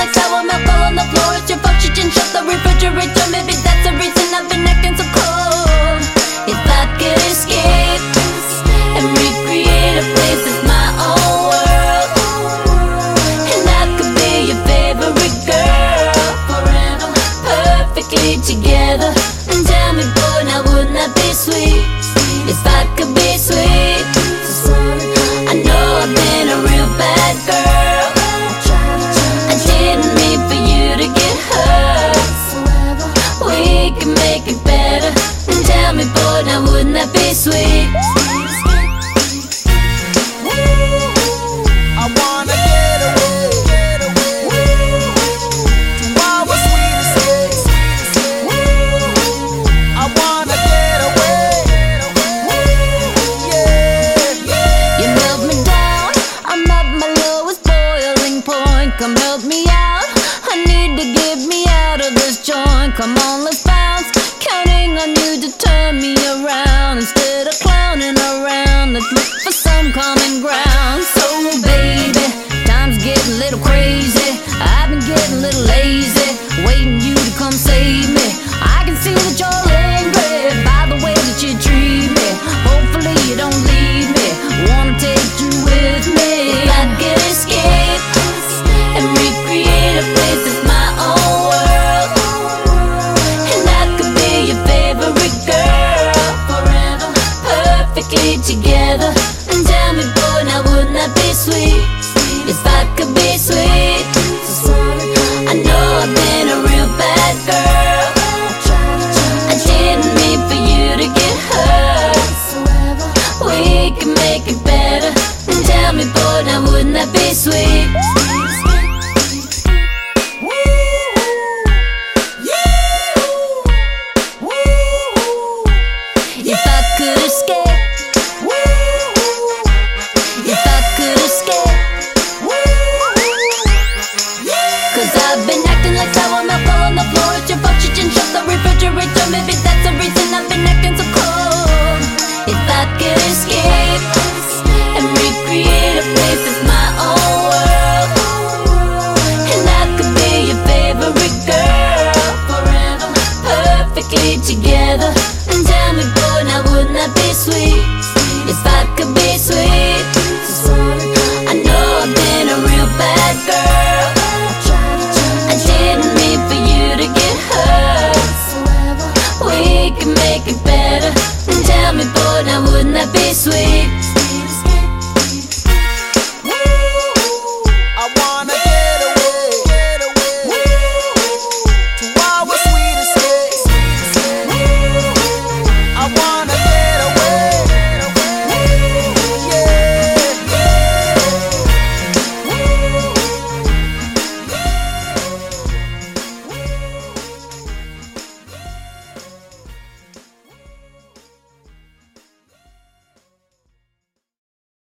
like sour milk all on the floor. It's your fault you didn't shut the refrigerator. Maybe that's the reason I've been acting so cold. If I could escape and recreate a place that's my own world, and I could be your favorite girl forever, perfectly together. And tell me, boy, now wouldn't that be sweet? If I could be sweet. I know I've been a real bad girl. I didn't mean for you to get hurt. We can make it better. And tell me, boy, now wouldn't that be sweet? I wanna get away to our sweet escape. I wanna get away. Yeah. You melt me down, I'm at my lowest boiling point. Come help me out, I need to get me out of this joint. Come on, let's bounce, counting on you to turn me around. Instead of clowning around, let's look for some common ground. So baby, time's getting a little crazy. I've been getting a little lazy, waiting you to come save me. I can see that you're angry by the way that you treat me. Hopefully you don't leave me, wanna take you with me. If I could escape and recreate a place that's my own world, and I could be your favorite girl forever, perfectly together. And tell me, boy, now wouldn't that be sweet? If I could be sweet. I know I've been a real bad girl. I didn't mean for you to get hurt. We can make it better. And tell me, boy, now wouldn't that be sweet? If I could escape, if I could escape, 'cause I've been acting like sour milk all on the floor. It's your fault you didn't shut the refrigerator. Maybe that's the reason I've been acting so cold. If I could escape and recreate a place that's my own world, and I could be your favorite girl forever, perfectly together. And tell me, boy, now wouldn't that be sweet? If I